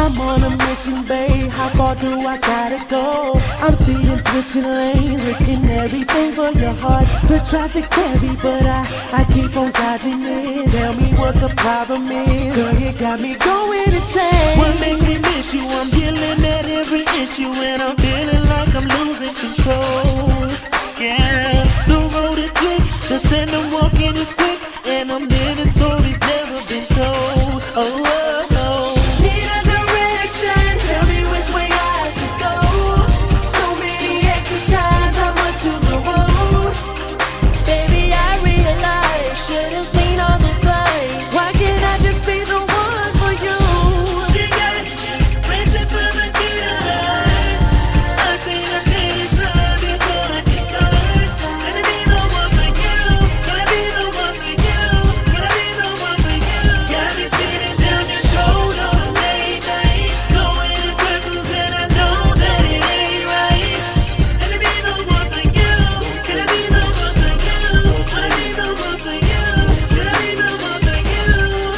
I'm on a mission, babe. How far do I gotta go? I'm speeding, switching lanes, risking everything for your heart. The traffic's heavy, but I keep on dodging it. Tell me what the problem is, girl, you got me going insane. What makes me miss you? I'm yelling at every issue, and I'm feeling like I'm losing control. Yeah, the road is slick, the sand I'm walking is quick, and I'm living stories never been told. Oh, oh, oh. Need a direction, tell me which way I should go. So many exercises, I must choose a road. Baby, I realize, should've seen all the signs. Why can't I just be the one for you? She got racing for the killer. I seen her finish line before I can start. Can I be the one for you? Can I be the one for you? Can I be the one for you? Got me speeding down this road on a late night, going in circles and I know that it ain't right. Can I be the one for you? Can I be the one for you? Can I be the one for you? Should I be the one for you?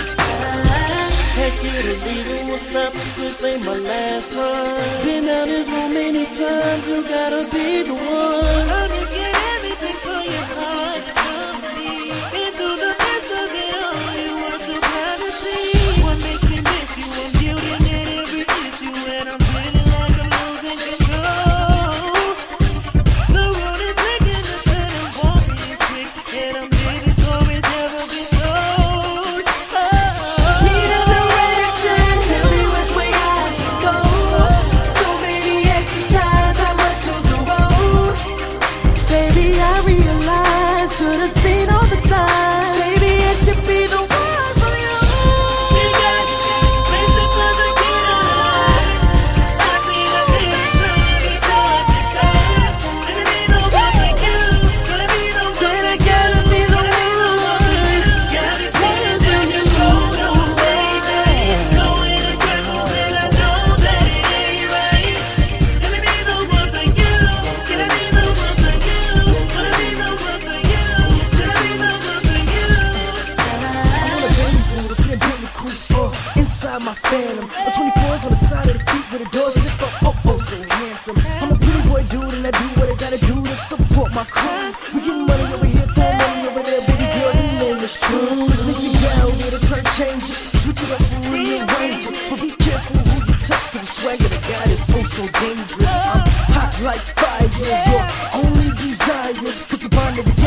Take it or leave it, what's up? This ain't my last run. Been down this road many times, you gotta be the one. I'm just getting everything for your heart, it's company. And through the midst of it all, you want to privacy. What makes me miss you? I'm building at every issue, and I'm feeling like I'm losing control. The road is taking the sun and walking is quick, and I'm living stories never been told. Need a direction, tell me which way I should go. So many exercises, I must choose a road. Baby, I realize, should've seen all the signs. Baby, it should be the one for you. She got racing for the killer. I seen her finish line before I can start. Can I be the one for you? Can I be the one for Said I you? gotta be the one. Got me speeding down this road on a late night, going in circles and I know that it ain't right. Can I be the one for you? Can I be the one for you? Can I be the one for you? Should I be the one for you? I'm on a baby boot, a pin Bentley coupe, inside my Phantom. A 24's on the side of the feet with the doors lift up, oh, so handsome. I'm a pretty boy dude and I do what I gotta do to support my crew. We getting money over here, throwing money over there, baby girl, the name is true. Link me down here to try to change it, switch it up and rearrange it. But be careful who you touch, cause the swagger of the God is oh so dangerous. I'm hot like fire, your only desire, cause the bond that we